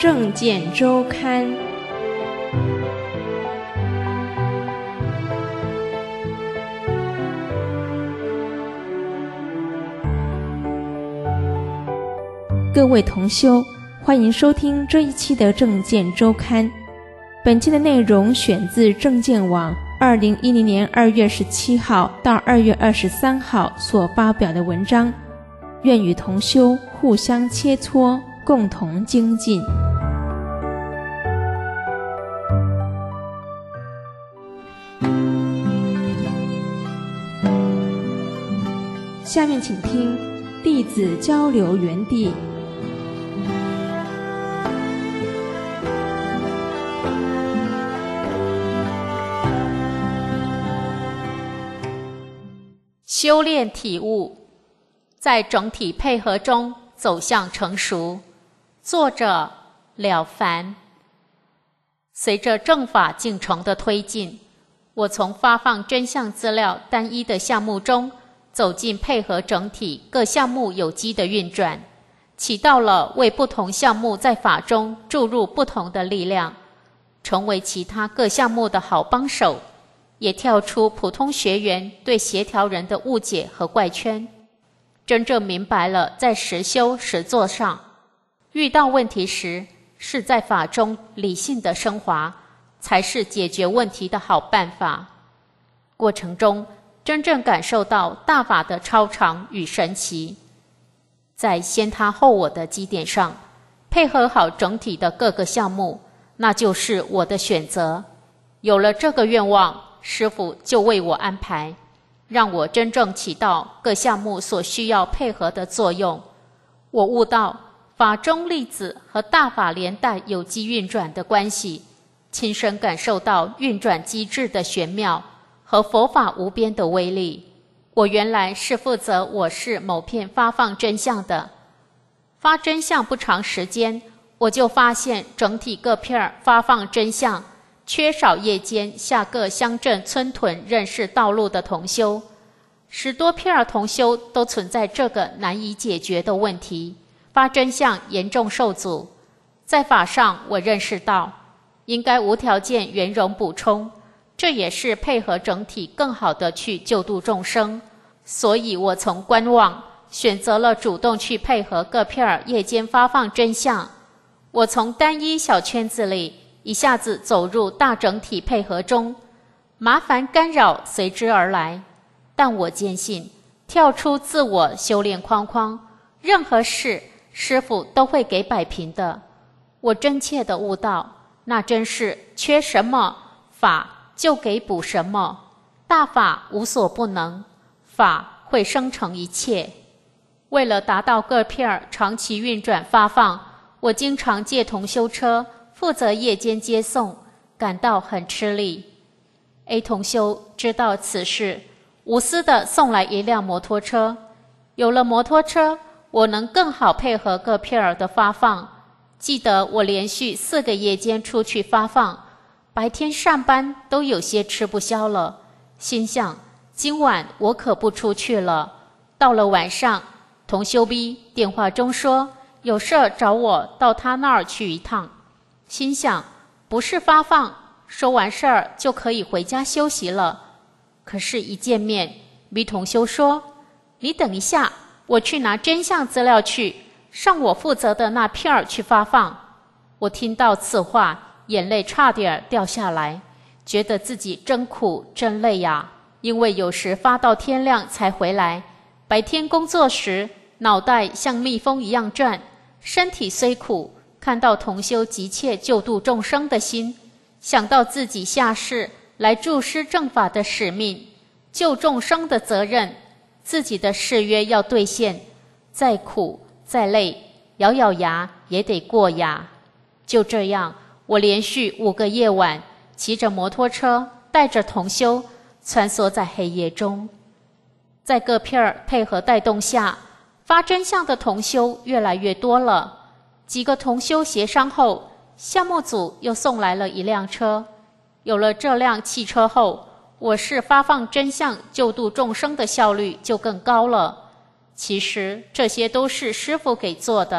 证件周刊》。各位同修，欢迎收听这一期的证件周刊。本期的内容选自证件网2010年2月17号到2月23号所发表的文章，愿与同修互相切磋，共同精进。下面请听弟子交流园地。 修炼体悟，在整体配合中走向成熟。作者了凡。随着正法进程的推进，我从发放真相资料单一的项目中走进配合整体各项目有机的运转，起到了为不同项目在法中注入不同的力量，成为其他各项目的好帮手，也跳出普通学员对协调人的误解和怪圈，真正明白了在实修实作上，遇到问题时是在法中理性的升华，才是解决问题的好办法。过程中真正感受到大法的超常与神奇，在先他后我的基点上配合好整体的各个项目，那就是我的选择。有了这个愿望，师父就为我安排，让我真正起到各项目所需要配合的作用。我悟到法中粒子和大法连带有机运转的关系，亲身感受到运转机制的玄妙和佛法无边的威力。我原来是负责我市某片发放真相的，发真相不长时间，我就发现整体各片发放真相缺少夜间下各乡镇村屯认识道路的同修，10多片同修都存在这个难以解决的问题，发真相严重受阻。在法上我认识到应该无条件圆融补充，这也是配合整体更好的去救度众生，所以我从观望选择了主动去配合各片夜间发放真相。我从单一小圈子里一下子走入大整体配合中，麻烦干扰随之而来，但我坚信跳出自我修炼框框，任何事师父都会给摆平的。我真切地悟到，那真是缺什么法就给补什么，大法无所不能，法会生成一切。为了达到各片长期运转发放，我经常借同修车负责夜间接送，感到很吃力。A 同修知道此事，无私地送来一辆摩托车。有了摩托车，我能更好配合各片的发放。记得我连续4个夜间出去发放，白天上班都有些吃不消了，心想今晚我可不出去了。到了晚上，同修 B 电话中说有事找我到他那儿去一趟，心想不是发放，说完事儿就可以回家休息了。可是一见面，B 同修说你等一下，我去拿真相资料去，上我负责的那片去发放。我听到此话，眼泪差点掉下来，觉得自己真苦真累呀。因为有时发到天亮才回来，白天工作时脑袋像蜜蜂一样转，身体虽苦，看到同修急切救度众生的心，想到自己下世来助施正法的使命，救众生的责任，自己的誓约要兑现，再苦再累，咬咬牙也得过呀。就这样，我连续5个夜晚骑着摩托车，带着同修穿梭在黑夜中。在各片配合带动下，发真相的同修越来越多了。几个同修协商后，项目组又送来了一辆车。有了这辆汽车后，我市发放真相救度众生的效率就更高了。其实这些都是师父给做的，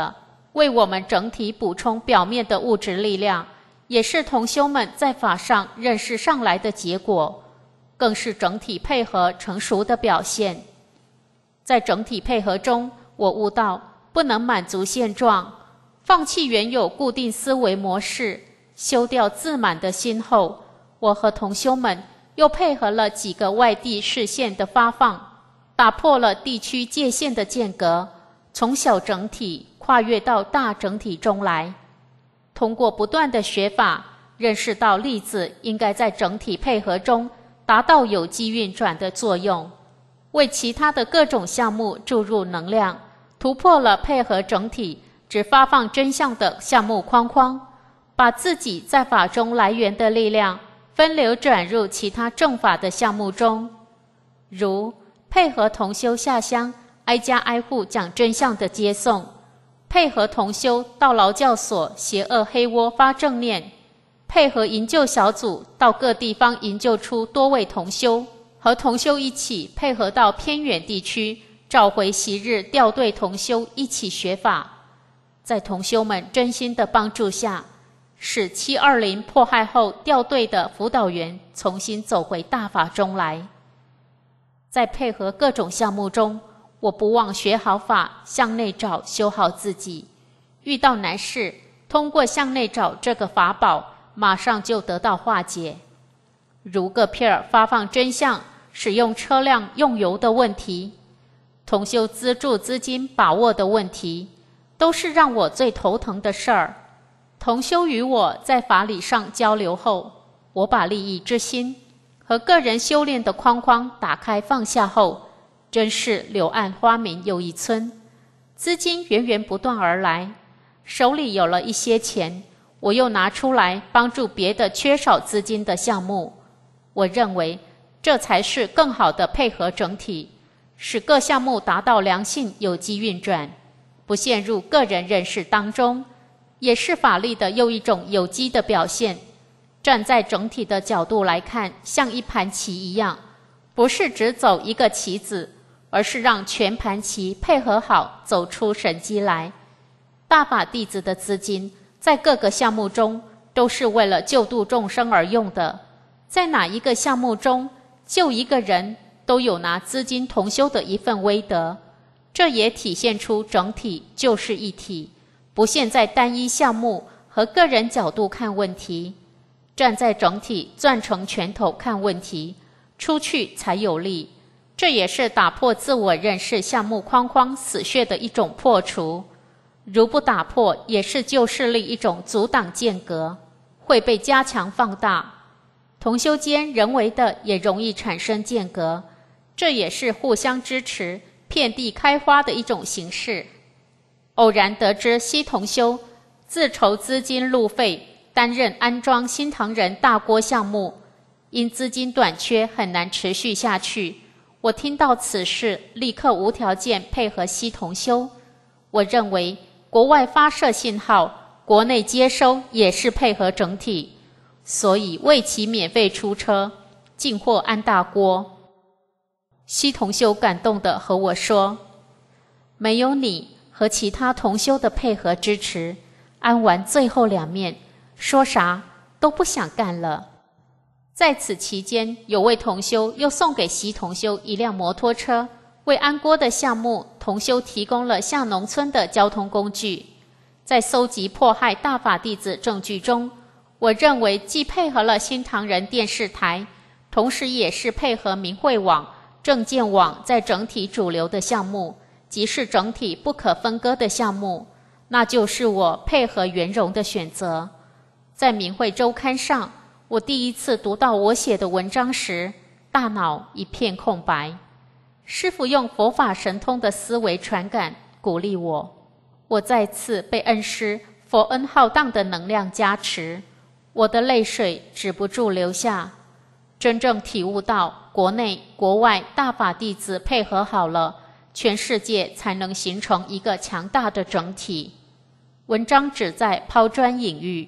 为我们整体补充表面的物质力量，也是同修们在法上认识上来的结果，更是整体配合成熟的表现。在整体配合中，我悟到不能满足现状，放弃原有固定思维模式，修掉自满的心后，我和同修们又配合了几个外地视线的发放，打破了地区界限的间隔，从小整体跨越到大整体中来。通过不断的学法，认识到粒子应该在整体配合中达到有机运转的作用，为其他的各种项目注入能量，突破了配合整体只发放真相的项目框框，把自己在法中来源的力量分流转入其他正法的项目中，如配合同修下乡挨家挨户讲真相的接送，配合同修到劳教所邪恶黑窝发正念，配合营救小组到各地方营救出多位同修，和同修一起配合到偏远地区召回昔日调队同修一起学法。在同修们真心的帮助下，使720迫害后调队的辅导员重新走回大法中来。在配合各种项目中，我不忘学好法，向内找，修好自己。遇到难事，通过向内找这个法宝，马上就得到化解。如各片发放真相，使用车辆用油的问题，同修资助资金把握的问题，都是让我最头疼的事儿。同修与我在法理上交流后，我把利益之心和个人修炼的框框打开放下后，真是柳暗花明又一村，资金源源不断而来，手里有了一些钱，我又拿出来帮助别的缺少资金的项目。我认为这才是更好的配合整体，使各项目达到良性有机运转，不陷入个人认识当中，也是法力的又一种有机的表现。站在整体的角度来看，像一盘棋一样，不是只走一个棋子，而是让全盘棋配合好，走出神机来。大法弟子的资金在各个项目中都是为了救度众生而用的，在哪一个项目中救一个人，都有拿资金同修的一份威德。这也体现出整体就是一体，不限在单一项目和个人角度看问题，站在整体攥成拳头看问题，出去才有力。这也是打破自我认识项目框框死穴的一种破除，如不打破，也是旧势力一种阻挡间隔，会被加强放大。同修间人为的也容易产生间隔，这也是互相支持遍地开花的一种形式。偶然得知西同修自筹资金路费担任安装新唐人大锅项目，因资金短缺很难持续下去。我听到此事，立刻无条件配合西同修。我认为国外发射信号，国内接收也是配合整体，所以为其免费出车进货安大锅。西同修感动地和我说，没有你和其他同修的配合支持，安完最后2面，说啥都不想干了。在此期间，有位同修又送给习同修一辆摩托车，为安锅的项目，同修提供了下农村的交通工具。在搜集迫害大法弟子证据中，我认为既配合了新唐人电视台，同时也是配合明慧网、正见网在整体主流的项目，即是整体不可分割的项目，那就是我配合圆融的选择。在明慧周刊上，我第一次读到我写的文章时，大脑一片空白。师父用佛法神通的思维传感鼓励我，我再次被恩师佛恩浩荡的能量加持，我的泪水止不住流下。真正体悟到国内国外大法弟子配合好了，全世界才能形成一个强大的整体。文章旨在抛砖引玉。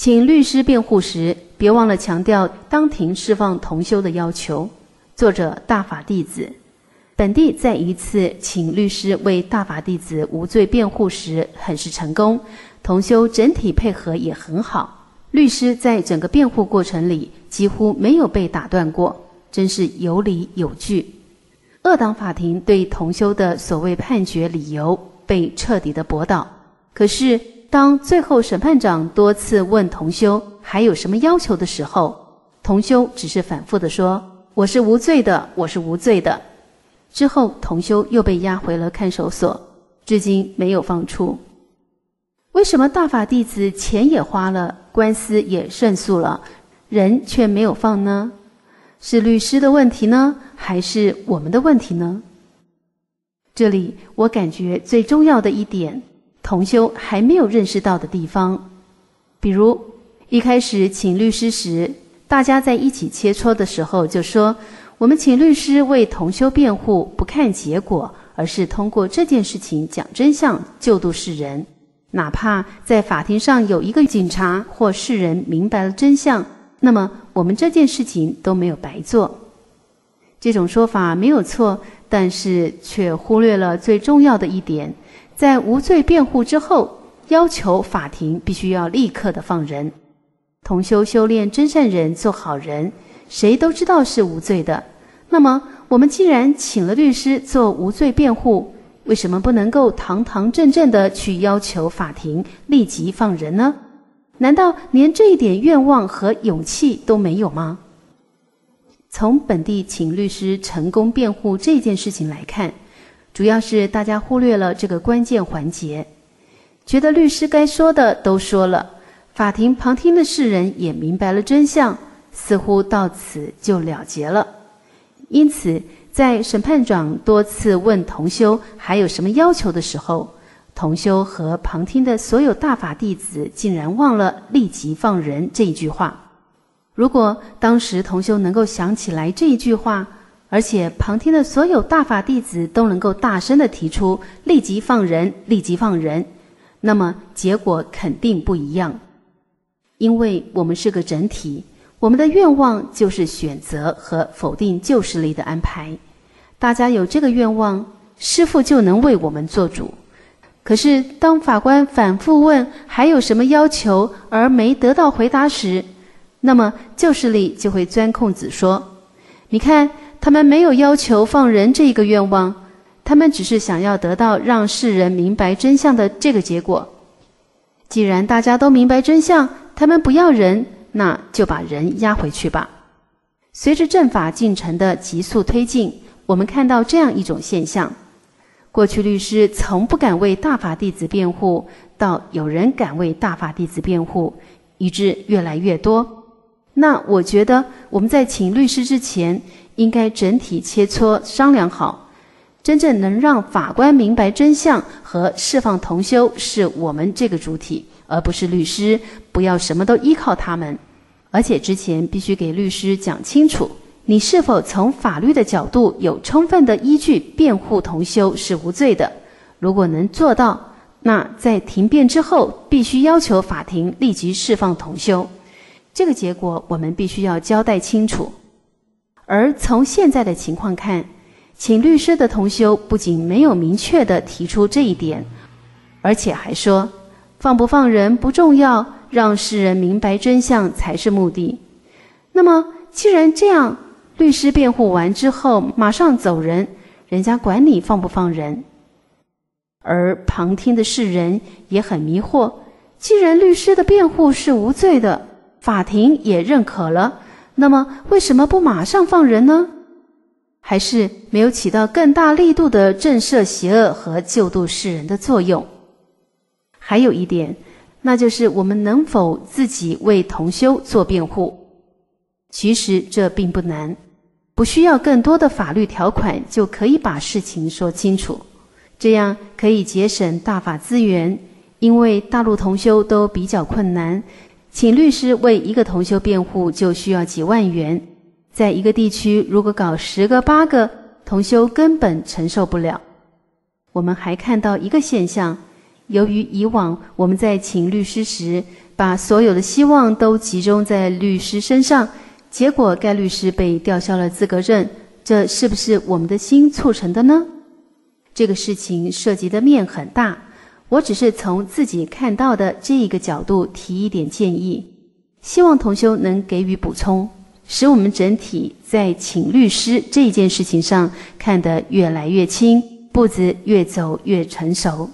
请律师辩护时，别忘了强调当庭释放同修的要求。作者大法弟子。本地在一次请律师为大法弟子无罪辩护时很是成功，同修整体配合也很好，律师在整个辩护过程里几乎没有被打断过，真是有理有据。二档法庭对同修的所谓判决理由被彻底的驳倒，可是当最后审判长多次问同修还有什么要求的时候，同修只是反复地说我是无罪的，我是无罪的。之后同修又被押回了看守所，至今没有放出。为什么大法弟子钱也花了，官司也胜诉了，人却没有放呢？是律师的问题呢，还是我们的问题呢？这里我感觉最重要的一点，同修还没有认识到的地方。比如一开始请律师时，大家在一起切磋的时候就说，我们请律师为同修辩护，不看结果，而是通过这件事情讲真相，救度世人。哪怕在法庭上有一个警察或世人明白了真相，那么我们这件事情都没有白做。这种说法没有错，但是却忽略了最重要的一点，在无罪辩护之后，要求法庭必须要立刻的放人。同修修炼真善人，做好人，谁都知道是无罪的。那么我们既然请了律师做无罪辩护，为什么不能够堂堂正正的去要求法庭立即放人呢？难道连这一点愿望和勇气都没有吗？从本地请律师成功辩护这件事情来看，主要是大家忽略了这个关键环节，觉得律师该说的都说了，法庭旁听的世人也明白了真相，似乎到此就了结了。因此在审判长多次问同修还有什么要求的时候，同修和旁听的所有大法弟子竟然忘了立即放人这一句话。如果当时同修能够想起来这一句话，而且旁听的所有大法弟子都能够大声地提出立即放人，立即放人，那么结果肯定不一样。因为我们是个整体，我们的愿望就是选择和否定旧势力的安排。大家有这个愿望，师父就能为我们做主。可是当法官反复问还有什么要求而没得到回答时，那么旧势力就会钻空子说，你看他们没有要求放人这一个愿望，他们只是想要得到让世人明白真相的这个结果。既然大家都明白真相，他们不要人，那就把人押回去吧。随着正法进程的急速推进，我们看到这样一种现象，过去律师从不敢为大法弟子辩护，到有人敢为大法弟子辩护，以致越来越多。那我觉得我们在请律师之前，应该整体切磋商量好，真正能让法官明白真相和释放同修是我们这个主体，而不是律师，不要什么都依靠他们。而且之前必须给律师讲清楚，你是否从法律的角度有充分的依据辩护同修是无罪的。如果能做到，那在庭辩之后必须要求法庭立即释放同修，这个结果我们必须要交代清楚。而从现在的情况看，请律师的同修不仅没有明确地提出这一点，而且还说放不放人不重要，让世人明白真相才是目的。那么既然这样，律师辩护完之后马上走人，人家管你放不放人？而旁听的世人也很迷惑，既然律师的辩护是无罪的，法庭也认可了，那么为什么不马上放人呢？还是没有起到更大力度的震慑邪恶和救度世人的作用。还有一点，那就是我们能否自己为同修做辩护。其实这并不难，不需要更多的法律条款就可以把事情说清楚，这样可以节省大法资源。因为大陆同修都比较困难，请律师为一个同修辩护就需要几万元，在一个地区如果搞10个8个，同修根本承受不了。我们还看到一个现象， 由于以往我们在请律师时，把所有的希望都集中在律师身上，结果该律师被吊销了资格证，这是不是我们的心促成的呢？这个事情涉及的面很大，我只是从自己看到的这一个角度提一点建议，希望同修能给予补充，使我们整体在请律师这件事情上看得越来越轻，步子越走越成熟。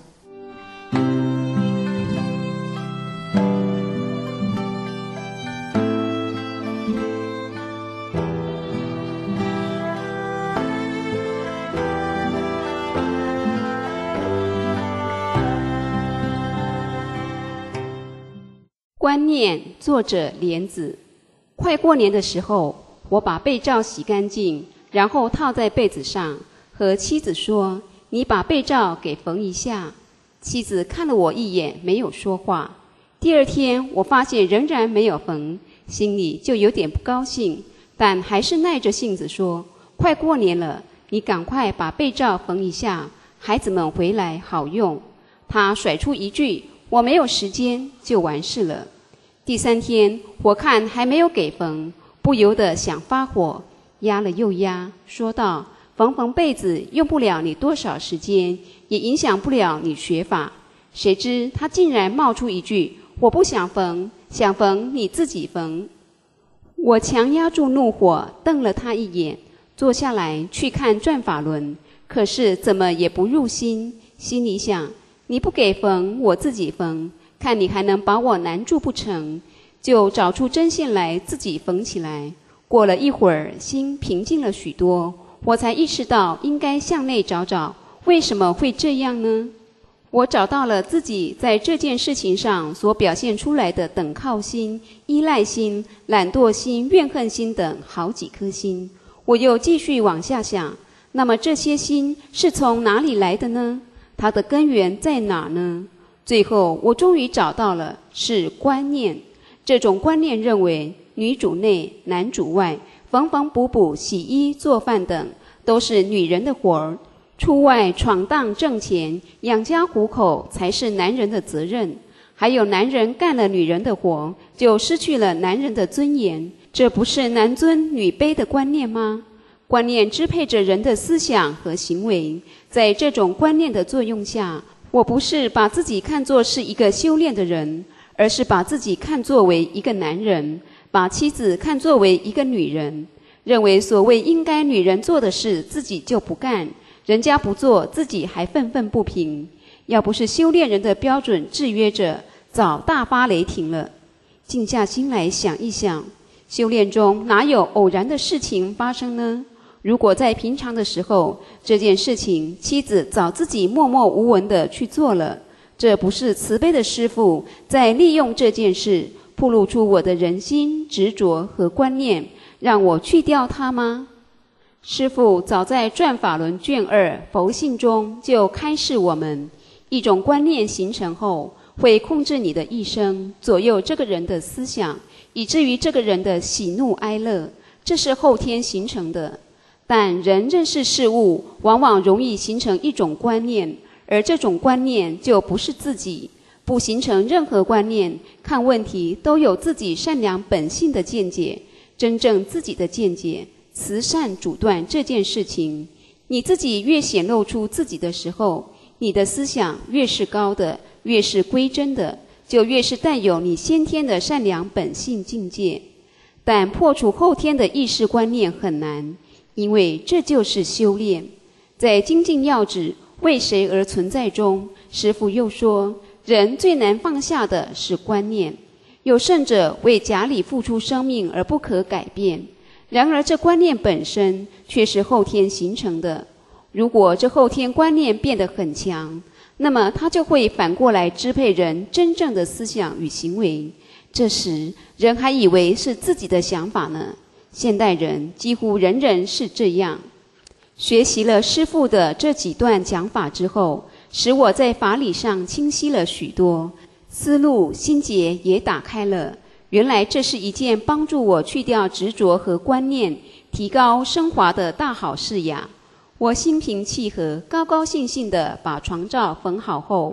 观念，作者莲子。快过年的时候，我把被罩洗干净，然后套在被子上，和妻子说：“你把被罩给缝一下。”妻子看了我一眼，没有说话。第二天，我发现仍然没有缝，心里就有点不高兴，但还是耐着性子说：“快过年了，你赶快把被罩缝一下，孩子们回来好用。”他甩出一句：“我没有时间”，就完事了。第三天，我看还没有给缝，不由得想发火，压了又压，说道：“缝被子用不了你多少时间，也影响不了你学法。”谁知他竟然冒出一句：“我不想缝，想缝你自己缝。”我强压住怒火，瞪了他一眼，坐下来去看转法轮，可是怎么也不入心，心里想：你不给缝，我自己缝，看你还能把我难住不成？就找出针线来自己缝起来。过了一会儿，心平静了许多，我才意识到应该向内找找，为什么会这样呢？我找到了自己在这件事情上所表现出来的等靠心、依赖心、懒惰心、怨恨心等好几颗心。我又继续往下想，那么这些心是从哪里来的呢？它的根源在哪呢？最后我终于找到了，是观念。这种观念认为女主内男主外，缝缝补补、洗衣做饭等都是女人的活儿，出外闯荡挣钱养家糊口才是男人的责任。还有男人干了女人的活，就失去了男人的尊严，这不是男尊女卑的观念吗？观念支配着人的思想和行为，在这种观念的作用下，我不是把自己看作是一个修炼的人，而是把自己看作为一个男人，把妻子看作为一个女人，认为所谓应该女人做的事自己就不干，人家不做自己还愤愤不平。要不是修炼人的标准制约着，早大发雷霆了。静下心来想一想，修炼中哪有偶然的事情发生呢？如果在平常的时候，这件事情妻子早自己默默无闻地去做了，这不是慈悲的师父在利用这件事暴露出我的人心执着和观念，让我去掉它吗？师父早在转法轮卷2佛性中就开示我们，一种观念形成后，会控制你的一生，左右这个人的思想，以至于这个人的喜怒哀乐，这是后天形成的。但人认识事物，往往容易形成一种观念，而这种观念就不是自己。不形成任何观念，看问题都有自己善良本性的见解，真正自己的见解，慈善主断这件事情，你自己越显露出自己的时候，你的思想越是高的，越是归真的，就越是带有你先天的善良本性境界。但破除后天的意识观念很难，因为这就是修炼。在精进要旨为谁而存在中，师父又说，人最难放下的是观念。有圣者为假理付出生命而不可改变，然而这观念本身却是后天形成的。如果这后天观念变得很强，那么它就会反过来支配人真正的思想与行为。这时人还以为是自己的想法呢。现代人几乎人人是这样。学习了师父的这几段讲法之后，使我在法理上清晰了许多，思路心结也打开了。原来这是一件帮助我去掉执着和观念，提高升华的大好事呀。我心平气和，高高兴兴地把床罩缝好后，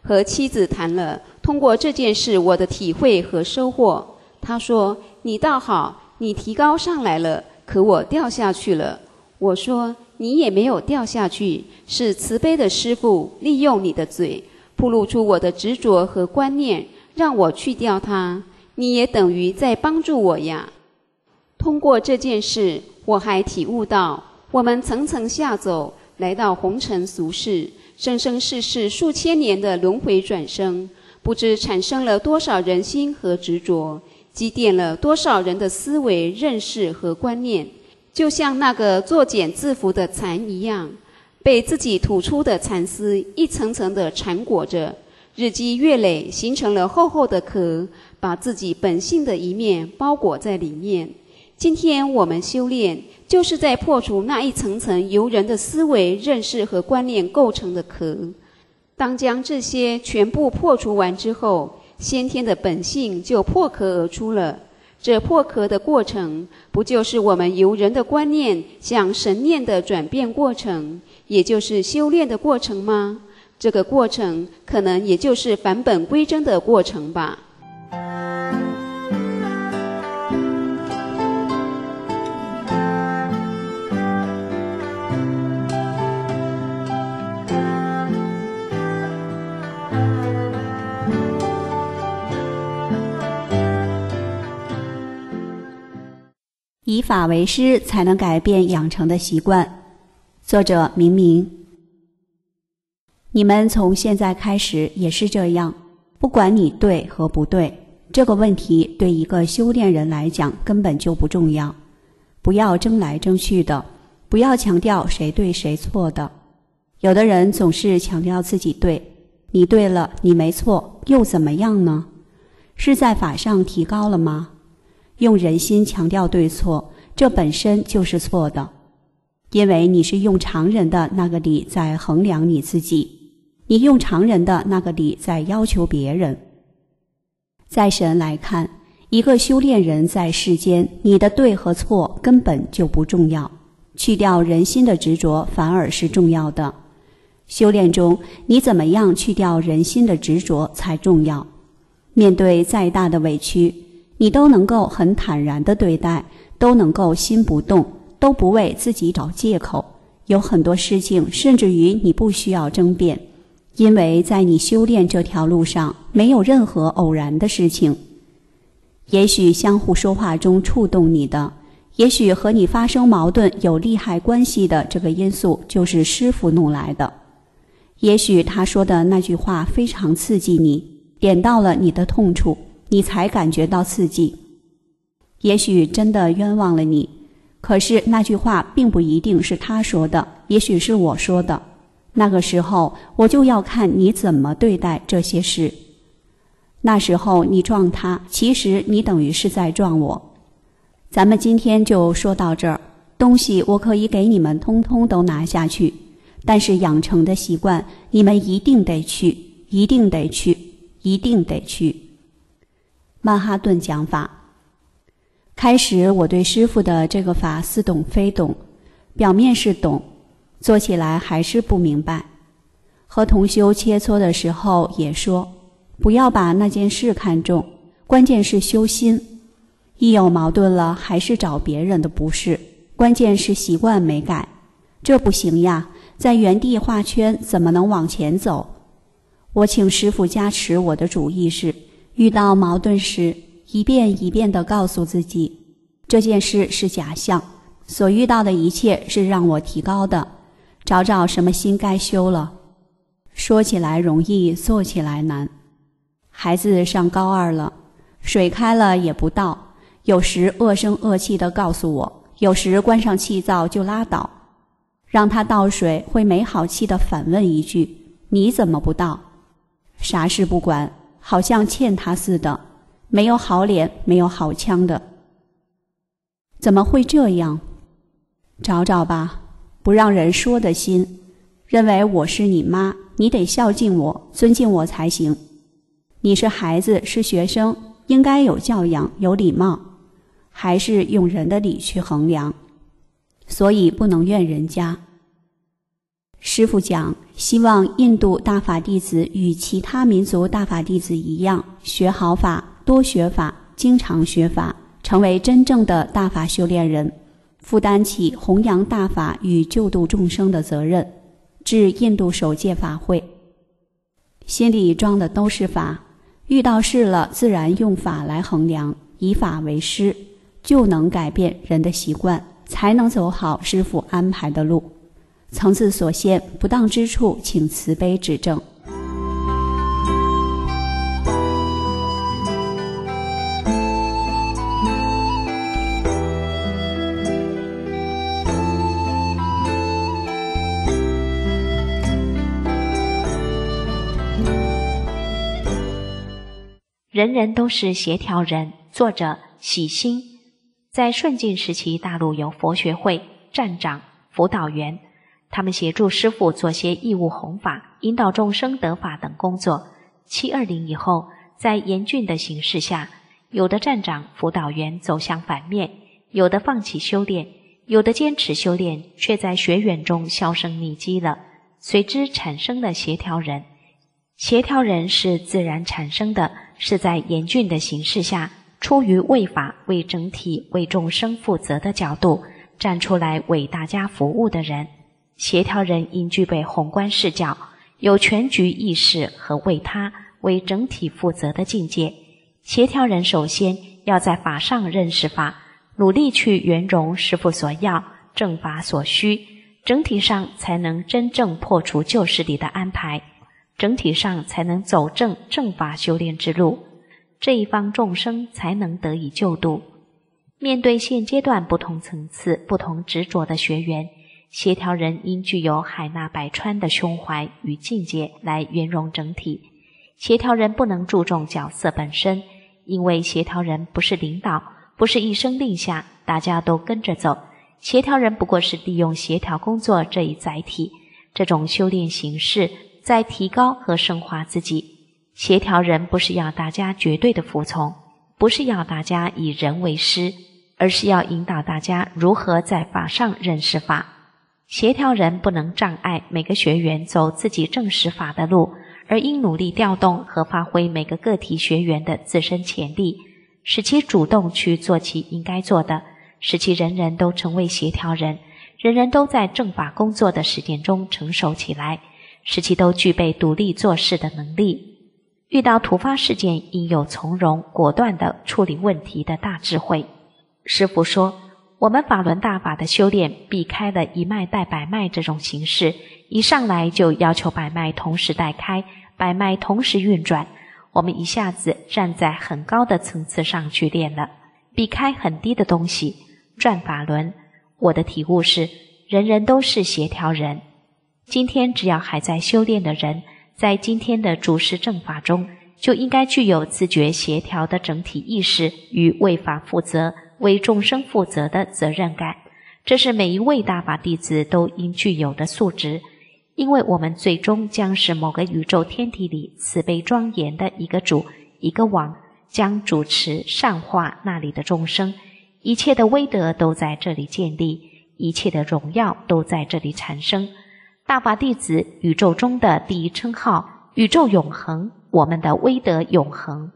和妻子谈了通过这件事我的体会和收获。他说：你倒好，你提高上来了，可我掉下去了。我说：你也没有掉下去，是慈悲的师父利用你的嘴暴露出我的执着和观念，让我去掉它，你也等于在帮助我呀。通过这件事，我还体悟到，我们层层下走，来到红尘俗世，生生世世数千年的轮回转生，不知产生了多少人心和执着，积淀了多少人的思维、认识和观念，就像那个作茧自缚的蚕一样，被自己吐出的蚕丝一层层的缠裹着，日积月累，形成了厚厚的壳，把自己本性的一面包裹在里面。今天我们修炼，就是在破除那一层层由人的思维、认识和观念构成的壳。当将这些全部破除完之后，先天的本性就破壳而出了。这破壳的过程，不就是我们由人的观念向神念的转变过程，也就是修炼的过程吗？这个过程可能也就是返本归真的过程吧。 以法为师，才能改变养成的习惯。作者明明。你们从现在开始也是这样，不管你对和不对，这个问题对一个修炼人来讲根本就不重要。不要争来争去的，不要强调谁对谁错的。有的人总是强调自己对，你对了，你没错，又怎么样呢？是在法上提高了吗？用人心强调对错，这本身就是错的，因为你是用常人的那个理在衡量你自己，你用常人的那个理在要求别人。在神来看，一个修炼人在世间，你的对和错根本就不重要，去掉人心的执着反而是重要的。修炼中，你怎么样去掉人心的执着才重要。面对再大的委屈，你都能够很坦然地对待，都能够心不动，都不为自己找借口。有很多事情甚至于你不需要争辩，因为在你修炼这条路上没有任何偶然的事情。也许相互说话中触动你的，也许和你发生矛盾有利害关系的这个因素就是师父弄来的，也许他说的那句话非常刺激你，点到了你的痛处，你才感觉到刺激。也许真的冤枉了你，可是那句话并不一定是他说的，也许是我说的。那个时候我就要看你怎么对待这些事。那时候你撞他，其实你等于是在撞我。咱们今天就说到这儿，东西我可以给你们通通都拿下去，但是养成的习惯你们一定得去，一定得去，一定得去。曼哈顿讲法。开始我对师父的这个法似懂非懂，表面是懂，做起来还是不明白。和同修切磋的时候也说，不要把那件事看重，关键是修心。一有矛盾了，还是找别人的不是，关键是习惯没改。这不行呀，在原地画圈怎么能往前走？我请师父加持我的主意是，遇到矛盾时，一遍一遍地告诉自己，这件事是假象，所遇到的一切是让我提高的，找找什么心该修了。说起来容易，做起来难。孩子上高2了，水开了也不倒，有时恶声恶气地告诉我，有时关上气灶就拉倒。让他倒水，会没好气地反问一句，你怎么不倒？啥事不管，好像欠他似的，没有好脸，没有好腔的。怎么会这样？找找吧，不让人说的心，认为我是你妈，你得孝敬我，尊敬我才行。你是孩子，是学生，应该有教养，有礼貌，还是用人的理去衡量，所以不能怨人家。 师父讲，希望印度大法弟子与其他民族大法弟子一样，学好法，多学法，经常学法，成为真正的大法修炼人，负担起弘扬大法与救度众生的责任，至印度首届法会。心里装的都是法，遇到事了自然用法来衡量，以法为师，就能改变人的习惯，才能走好师父安排的路。层次所限，不当之处请慈悲指正。 人人都是协调人。作者喜心。在顺晋时期，大陆有佛学会、站长、辅导员，他们协助师父做些义务弘法、引导众生得法等工作。720以后，在严峻的形势下，有的站长、辅导员走向反面，有的放弃修炼，有的坚持修炼，却在学员中销声匿迹了，随之产生了协调人。协调人是自然产生的，是在严峻的形势下，出于为法、为整体、为众生负责的角度，站出来为大家服务的人。协调人应具备宏观视角，有全局意识和为他、为整体负责的境界。协调人首先要在法上认识法，努力去圆融师父所要、正法所需，整体上才能真正破除旧势力的安排，整体上才能走正法修炼之路，这一方众生才能得以救度。面对现阶段不同层次、不同执着的学员，协调人应具有海纳百川的胸怀与境界来圆融整体。协调人不能注重角色本身，因为协调人不是领导，不是一声令下大家都跟着走。协调人不过是利用协调工作这一载体，这种修炼形式在提高和升华自己。协调人不是要大家绝对的服从，不是要大家以人为师，而是要引导大家如何在法上认识法。协调人不能障碍每个学员走自己正识法的路，而应努力调动和发挥每个个体学员的自身潜力，使其主动去做其应该做的，使其人人都成为协调人，人人都在正法工作的实践中成熟起来，使其都具备独立做事的能力。遇到突发事件，应有从容果断地处理问题的大智慧。师父说，我们法轮大法的修炼避开了一脉带百脉这种形式，一上来就要求百脉同时带开，百脉同时运转，我们一下子站在很高的层次上去练了，避开很低的东西，转法轮。我的体悟是，人人都是协调人。今天只要还在修炼的人，在今天的主事正法中，就应该具有自觉协调的整体意识与为法负责、为众生负责的责任感，这是每一位大法弟子都应具有的素质。因为我们最终将是某个宇宙天体里慈悲庄严的一个主、一个王，将主持善化那里的众生，一切的威德都在这里建立，一切的荣耀都在这里产生。大法弟子宇宙中的第一称号，宇宙永恒，我们的威德永恒。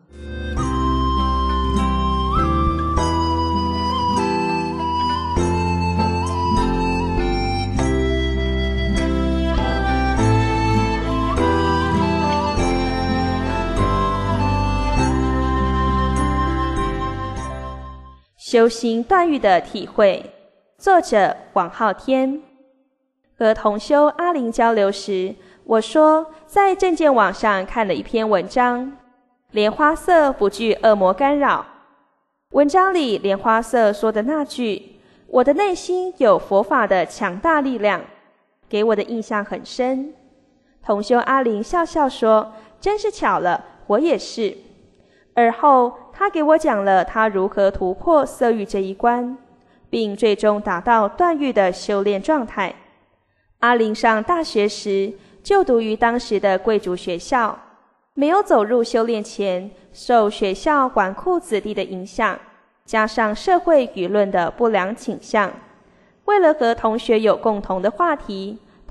修行断欲的体会，作者王浩天。和同修阿玲交流时，我说在正见网上看了一篇文章，莲花色不惧恶魔干扰。文章里莲花色说的那句“我的内心有佛法的强大力量”，给我的印象很深。同修阿玲笑笑说：“真是巧了，我也是。”而后他给我讲了他如何突破色欲这一关，并最终达到断欲的修炼状态。阿玲上大学时就读于当时的贵族学校，没有走入修炼前，受学校纨绔子弟的影响，加上社会舆论的不良倾向，为了和同学有共同的话题，他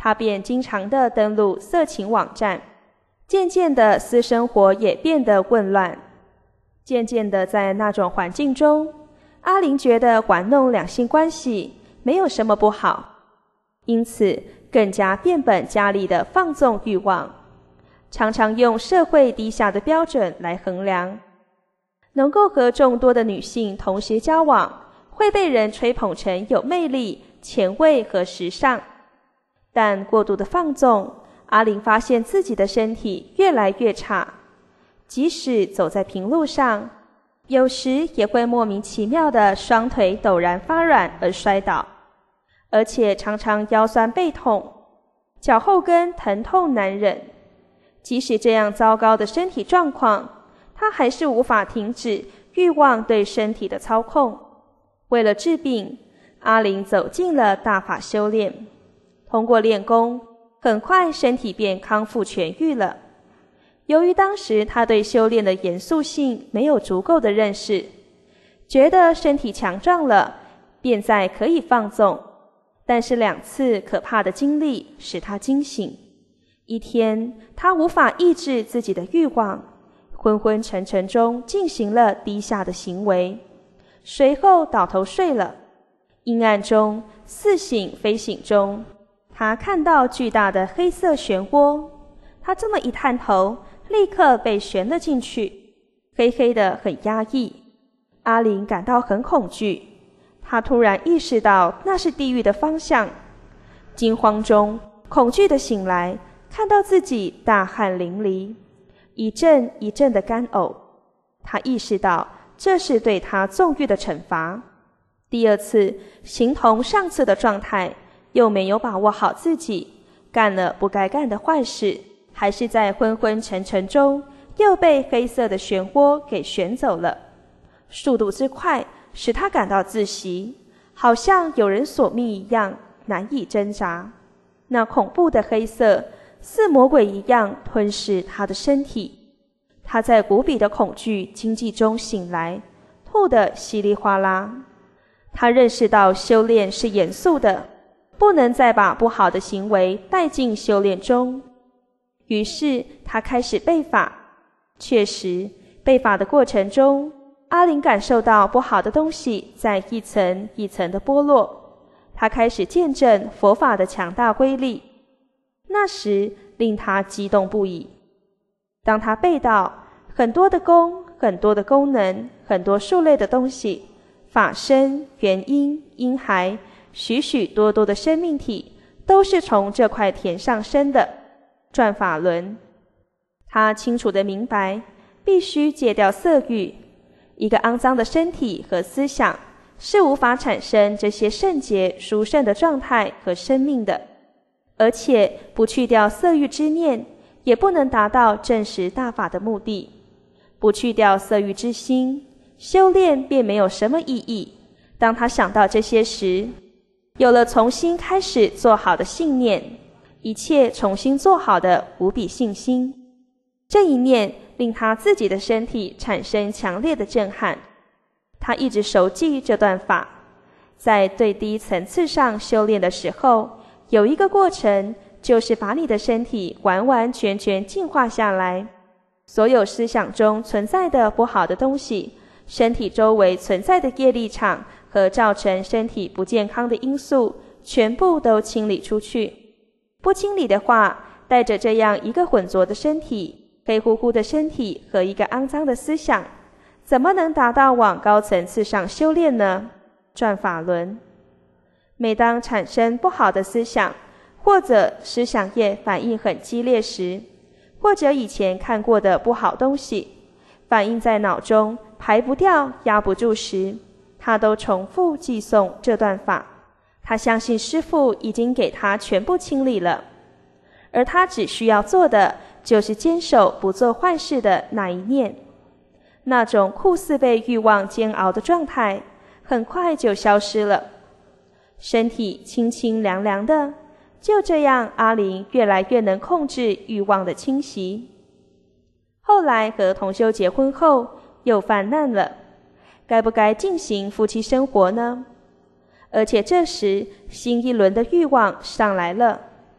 他便经常地登录色情网站，渐渐的私生活也变得混乱。渐渐的在那种环境中，阿玲觉得玩弄两性关系没有什么不好，因此更加变本加厉的放纵欲望，常常用社会低下的标准来衡量。能够和众多的女性同时交往，会被人吹捧成有魅力、前卫和时尚。但过度的放纵，阿玲发现自己的身体越来越差，即使走在平路上，有时也会莫名其妙的双腿陡然发软而摔倒，而且常常腰酸背痛，脚后跟疼痛难忍。即使这样糟糕的身体状况，她还是无法停止欲望对身体的操控。为了治病，阿玲走进了大法修炼。通过练功，很快身体便康复痊愈了。由于当时她对修炼的严肃性没有足够的认识，觉得身体强壮了，便在可以放纵。但是2次可怕的经历使她惊醒。一天，她无法抑制自己的欲望，昏昏沉沉中进行了低下的行为，随后倒头睡了。阴暗中，似醒非醒中，他看到巨大的黑色漩涡，他这么一探头，立刻被旋了进去，黑黑的很压抑。阿玲感到很恐惧，她突然意识到那是地狱的方向。惊慌中，恐惧的醒来，看到自己大汗淋漓，一阵一阵的干呕。他意识到这是对他纵欲的惩罚。第2次形同上次的状态，又没有把握好自己，干了不该干的坏事，还是在昏昏沉沉中又被黑色的漩涡给旋走了。速度之快使他感到窒息，好像有人索命一样难以挣扎。那恐怖的黑色似魔鬼一样吞噬他的身体。他在无比的恐惧惊悸中醒来，吐得稀里哗啦。他认识到修炼是严肃的，不能再把不好的行为带进修炼中。于是他开始背法。确实，背法的过程中，阿玲感受到不好的东西在一层一层的剥落。他开始见证佛法的强大威力，那时令他激动不已。当他背到很多的功、很多的功能、很多数类的东西，法身、元因、婴孩，许许多多的生命体都是从这块田上生的，转法轮。他清楚地明白，必须戒掉色欲。一个肮脏的身体和思想是无法产生这些圣洁殊胜的状态和生命的，而且不去掉色欲之念，也不能达到证实大法的目的。不去掉色欲之心，修炼便没有什么意义。当他想到这些时，有了重新开始做好的信念，一切重新做好的无比信心。这一念令他自己的身体产生强烈的震撼。他一直熟记这段法，在最低层次上修炼的时候，有一个过程，就是把你的身体完完全全净化下来。所有思想中存在的不好的东西，身体周围存在的业力场和造成身体不健康的因素，全部都清理出去。不清理的话，带着这样一个浑浊的身体、黑乎乎的身体和一个肮脏的思想，怎么能达到往高层次上修炼呢？转法轮。每当产生不好的思想，或者思想业反应很激烈时，或者以前看过的不好东西反映在脑中排不掉、压不住时，他都重复寄诵这段法。他相信师父已经给他全部清理了，而他只需要做的就是坚守不做坏事的那一念。那种酷似被欲望煎熬的状态很快就消失了，身体清清凉凉的。就这样，阿玲越来越能控制欲望的侵袭。后来和同修结婚后，又犯难了，该不该进行夫妻生活呢？而且这时新一轮的欲望上来了，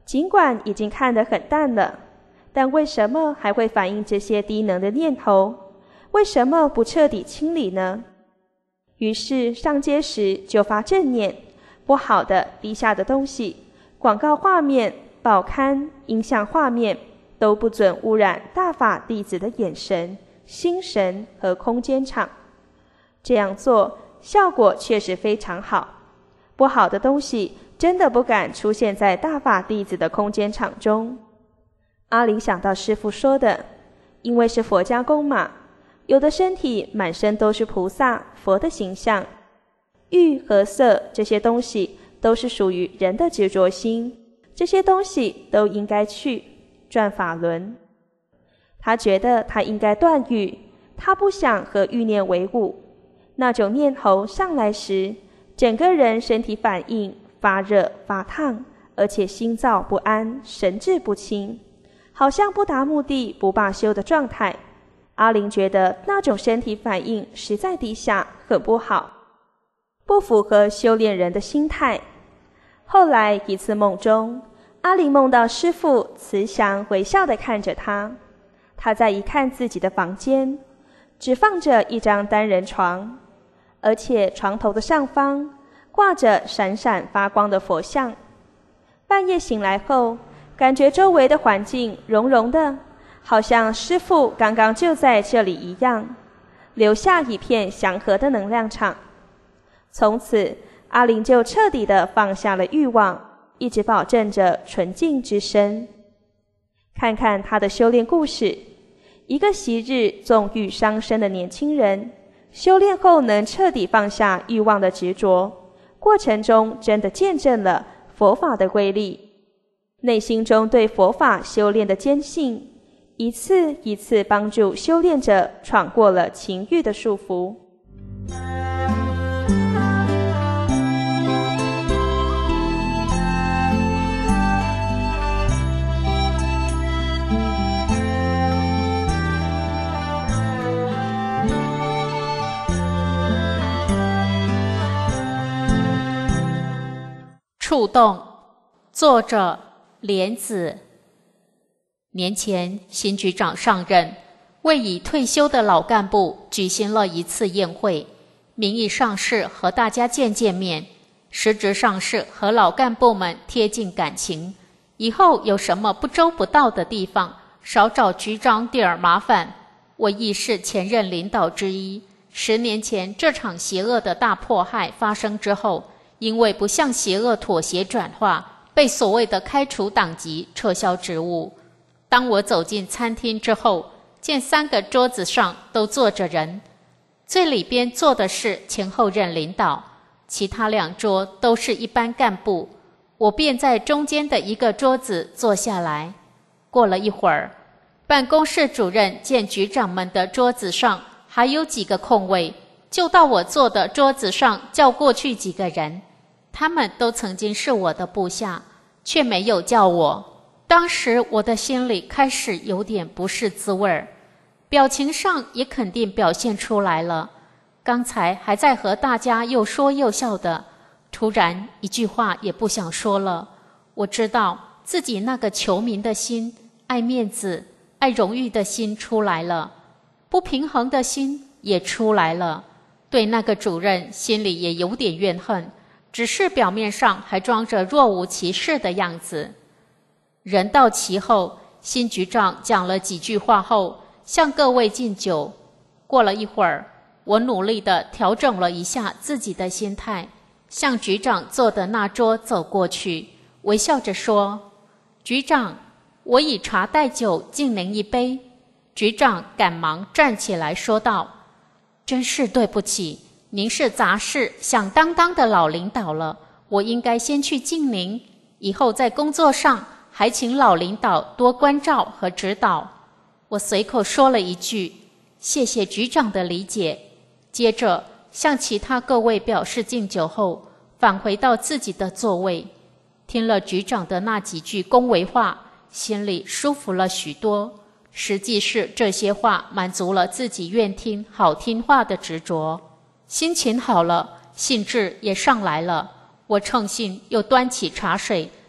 尽管已经看得很淡了，但为什么还会反映这些低能的念头？为什么不彻底清理呢？于是上街时就发正念，不好的低下的东西，广告画面、报刊、影像画面都不准污染大法弟子的眼神、心神和空间场。这样做效果确实非常好，不好的东西真的不敢出现在大法弟子的空间场中。阿林想到师父说的，因为是佛家宫嘛，有的身体满身都是菩萨、佛的形象，欲和色这些东西都是属于人的执着心，这些东西都应该去转法轮。他觉得他应该断欲，他不想和欲念为伍。那种念头上来时，整个人身体反应发热发烫，而且心躁不安，神志不清，好像不达目的不罢休的状态。阿林觉得那种身体反应实在低下，很不好，不符合修炼人的心态。后来一次梦中，阿林梦到师父慈祥微笑地看着他，他再一看自己的房间，只放着一张单人床，而且床头的上方挂着闪闪发光的佛像。半夜醒来后，感觉周围的环境融融的，好像师父刚刚就在这里一样，留下一片祥和的能量场。从此阿林就彻底地放下了欲望，一直保证着纯净之身。看看他的修炼故事，一个昔日纵欲伤身的年轻人，修炼后能彻底放下欲望的执着，过程中真的见证了佛法的威力，内心中对佛法修炼的坚信，一次一次帮助修炼者闯过了情欲的束缚。 触动，作者莲子。年前新局长上任，为已退休的老干部举行了一次宴会，名义上是和大家见见面，实质上是和老干部们贴近感情，以后有什么不周不到的地方，少找局长点儿麻烦。我亦是前任领导之一，10年前这场邪恶的大迫害发生之后，因为不向邪恶妥协转化，被所谓的开除党籍、撤销职务。当我走进餐厅之后，见3个桌子上都坐着人，最里边坐的是前后任领导，其他2桌都是一般干部，我便在中间的一个桌子坐下来。过了一会儿，办公室主任见局长们的桌子上还有几个空位，就到我坐的桌子上叫过去几个人，他们都曾经是我的部下，却没有叫我。当时我的心里开始有点不是滋味儿，表情上也肯定表现出来了。刚才还在和大家又说又笑的，突然一句话也不想说了。我知道自己那个求名的心、爱面子、爱荣誉的心出来了，不平衡的心也出来了。对那个主任心里也有点怨恨，只是表面上还装着若无其事的样子。人到齐后，新局长讲了几句话后，向各位敬酒。过了一会儿，我努力地调整了一下自己的心态，向局长坐的那桌走过去，微笑着说：局长，我以茶代酒，敬您一杯。局长赶忙站起来说道：真是对不起，您是杂事响当当的老领导了，我应该先去敬您，以后在工作上还请老领导多关照和指导。我随口说了一句：谢谢局长的理解。接着向其他各位表示敬酒后，返回到自己的座位。听了局长的那几句恭维话，心里舒服了许多。实际是这些话满足了自己愿听好听话的执着，心情好了，兴致也上来了。我趁兴又端起茶水，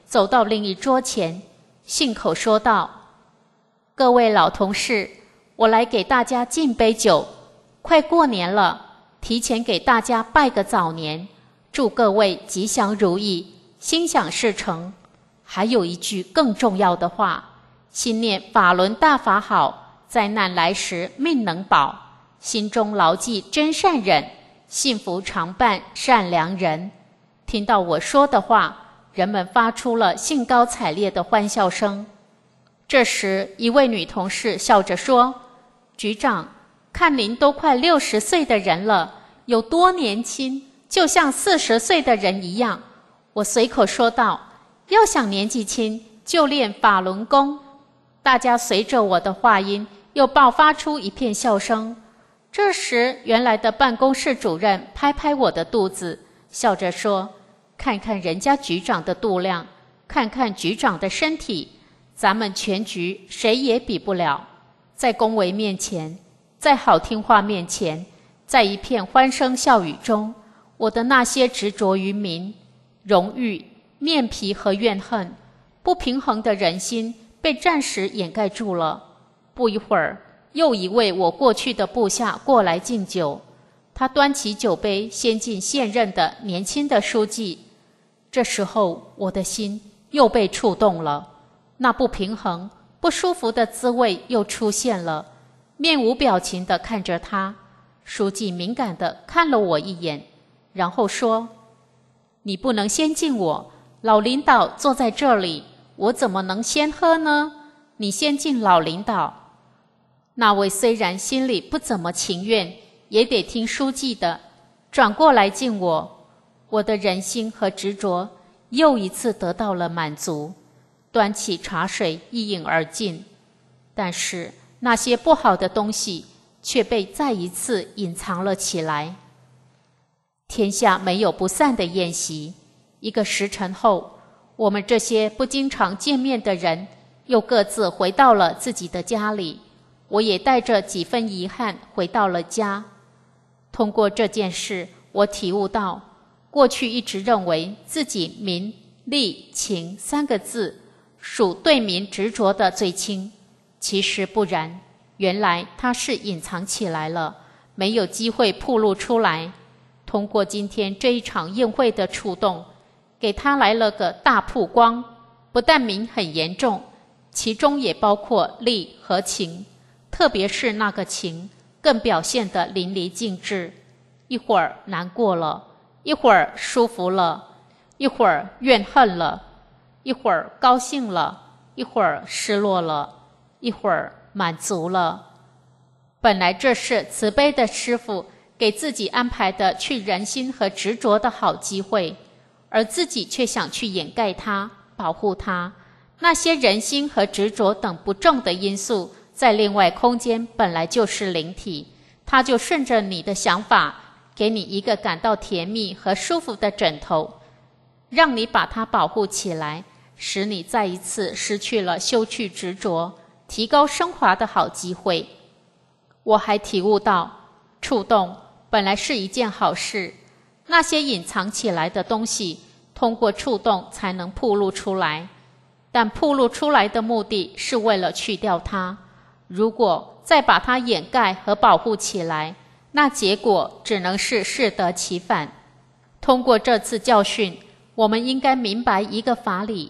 走到另一桌前，信口说道：各位老同事，我来给大家敬杯酒，快过年了，提前给大家拜个早年，祝各位吉祥如意，心想事成。还有一句更重要的话，心念法轮大法好，灾难来时命能保，心中牢记真善忍，幸福常伴善良人。听到我说的话，人们发出了兴高采烈的欢笑声。这时一位女同事笑着说：局长，看您都快60岁的人了，有多年轻，就像40岁的人一样。我随口说道：要想年纪轻，就练法轮功。大家随着我的话音又爆发出一片笑声。这时原来的办公室主任拍拍我的肚子，笑着说：看看人家局长的度量，看看局长的身体，咱们全局谁也比不了。在恭维面前，在好听话面前，在一片欢声笑语中，我的那些执着于名、荣誉、面皮和怨恨，不平衡的人心被暂时掩盖住了。不一会儿，又一位我过去的部下过来敬酒，他端起酒杯先敬现任的年轻的书记。这时候我的心又被触动了，那不平衡、不舒服的滋味又出现了，面无表情地看着他。书记敏感地看了我一眼，然后说：你不能先敬我，老领导坐在这里，我怎么能先喝呢？你先敬老领导。那位虽然心里不怎么情愿，也得听书记的，转过来敬我。我的人心和执着又一次得到了满足，端起茶水一饮而尽。但是那些不好的东西却被再一次隐藏了起来。天下没有不散的宴席，1个时辰后，我们这些不经常见面的人又各自回到了自己的家里，我也带着几分遗憾回到了家。通过这件事，我体悟到，过去一直认为自己名、利、情3个字属对名执着的最轻，其实不然，原来它是隐藏起来了，没有机会暴露出来。通过今天这一场宴会的触动，给它来了个大曝光，不但名很严重，其中也包括利和情，特别是那个情更表现得淋漓尽致。一会儿难过了，一会儿舒服了，一会儿怨恨了，一会儿高兴了，一会儿失落了，一会儿满足了。本来这是慈悲的师父给自己安排的去人心和执着的好机会，而自己却想去掩盖它，保护它。那些人心和执着等不正的因素，在另外空间本来就是灵体，它就顺着你的想法，给你一个感到甜蜜和舒服的枕头，让你把它保护起来，使你再一次失去了修去执着、提高升华的好机会。我还体悟到，触动本来是一件好事，那些隐藏起来的东西，通过触动才能暴露出来，但暴露出来的目的是为了去掉它。如果再把它掩盖和保护起来，那结果只能是适得其反。通过这次教训，我们应该明白一个法理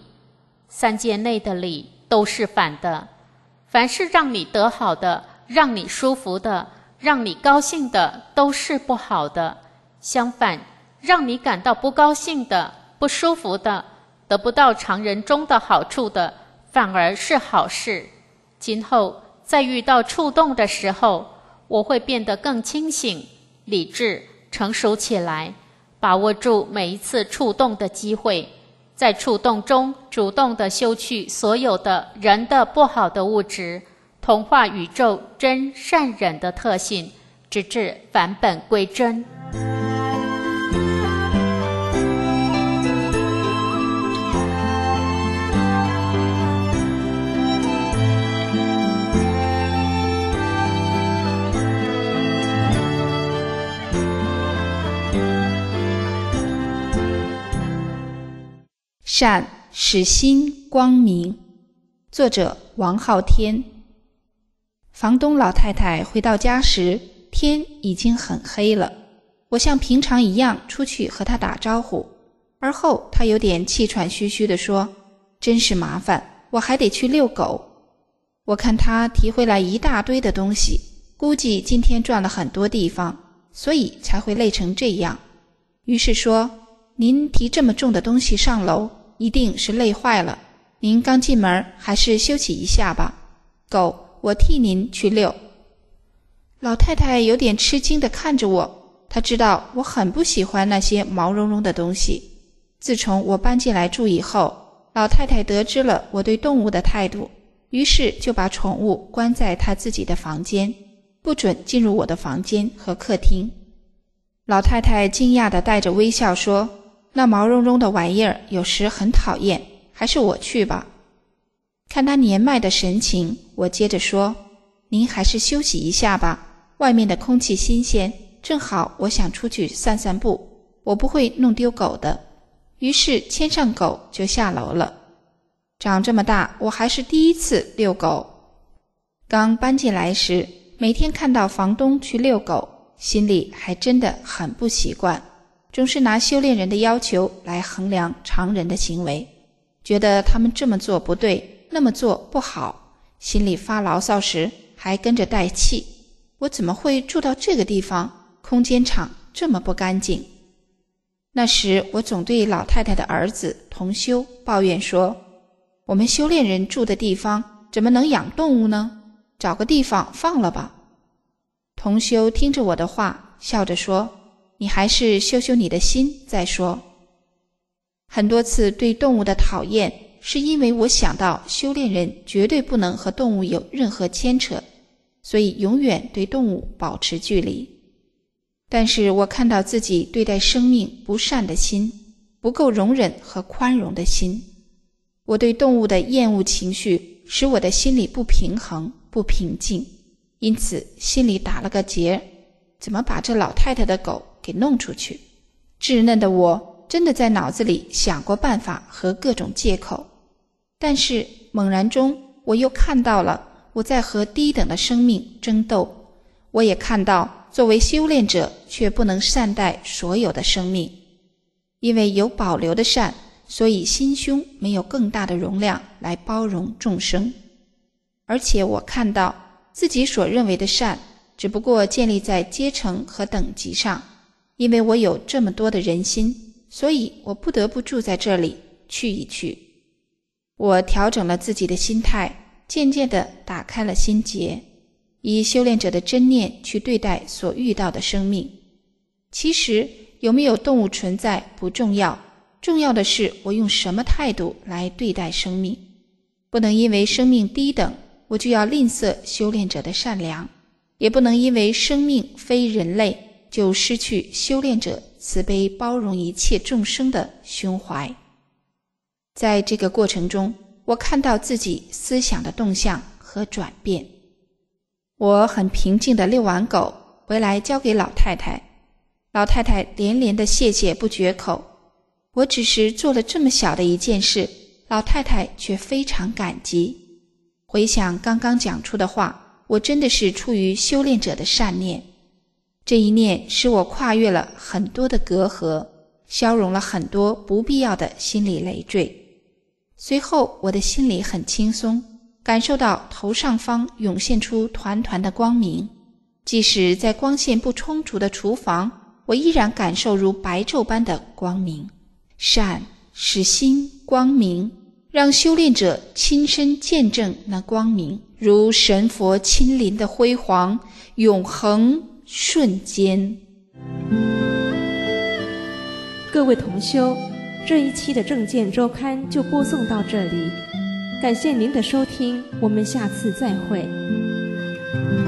：3界内的理都是反的。凡是让你得好的、让你舒服的、让你高兴的，都是不好的。相反，让你感到不高兴的、不舒服的、得不到常人中的好处的，反而是好事。今后在遇到触动的时候，我会变得更清醒、理智、成熟起来，把握住每一次触动的机会，在触动中主动地修去所有的人的不好的物质，同化宇宙真善忍的特性，直至返本归真。 善使心光明。作者王浩天。房东老太太回到家时，天已经很黑了。我像平常一样出去和她打招呼，而后她有点气喘吁吁地说：真是麻烦，我还得去遛狗。我看她提回来一大堆的东西，估计今天转了很多地方，所以才会累成这样。于是说：您提这么重的东西上楼，一定是累坏了，您刚进门还是休息一下吧，狗我替您去遛。老太太有点吃惊地看着我，她知道我很不喜欢那些毛茸茸的东西。自从我搬进来住以后，老太太得知了我对动物的态度，于是就把宠物关在她自己的房间，不准进入我的房间和客厅。老太太惊讶地带着微笑说：那毛茸茸的玩意儿有时很讨厌，还是我去吧。看她年迈的神情，我接着说：您还是休息一下吧，外面的空气新鲜，正好我想出去散散步，我不会弄丢狗的。于是牵上狗就下楼了。长这么大，我还是第一次遛狗。刚搬进来时，每天看到房东去遛狗，心里还真的很不习惯，总是拿修炼人的要求来衡量常人的行为，觉得他们这么做不对，那么做不好，心里发牢骚时还跟着带气。我怎么会住到这个地方，空间场这么不干净？那时我总对老太太的儿子同修抱怨说：我们修炼人住的地方怎么能养动物呢？找个地方放了吧。同修听着我的话，笑着说：你还是修修你的心再说。很多次对动物的讨厌，是因为我想到修炼人绝对不能和动物有任何牵扯，所以永远对动物保持距离。但是我看到自己对待生命不善的心，不够容忍和宽容的心，我对动物的厌恶情绪使我的心里不平衡不平静，因此心里打了个结，怎么把这老太太的狗给弄出去？稚嫩的我真的在脑子里想过办法和各种借口，但是猛然中我又看到了我在和低等的生命争斗，我也看到作为修炼者却不能善待所有的生命，因为有保留的善，所以心胸没有更大的容量来包容众生。而且我看到自己所认为的善只不过建立在阶层和等级上，因为我有这么多的人心，所以我不得不住在这里去一去。我调整了自己的心态，渐渐地打开了心结，以修炼者的真念去对待所遇到的生命。其实有没有动物存在不重要，重要的是我用什么态度来对待生命。不能因为生命低等，我就要吝啬修炼者的善良，也不能因为生命非人类，就失去修炼者慈悲包容一切众生的胸怀。在这个过程中，我看到自己思想的动向和转变。我很平静地遛完狗回来交给老太太，老太太连连的谢谢不绝口。我只是做了这么小的一件事，老太太却非常感激。回想刚刚讲出的话，我真的是出于修炼者的善念，这一念使我跨越了很多的隔阂，消融了很多不必要的心理累赘。随后我的心里很轻松，感受到头上方涌现出团团的光明，即使在光线不充足的厨房，我依然感受如白昼般的光明。善使心光明，让修炼者亲身见证那光明，如神佛亲临的辉煌，永恒瞬间。 各位同修，这一期的正见周刊就播送到这里，感谢您的收听，我们下次再会。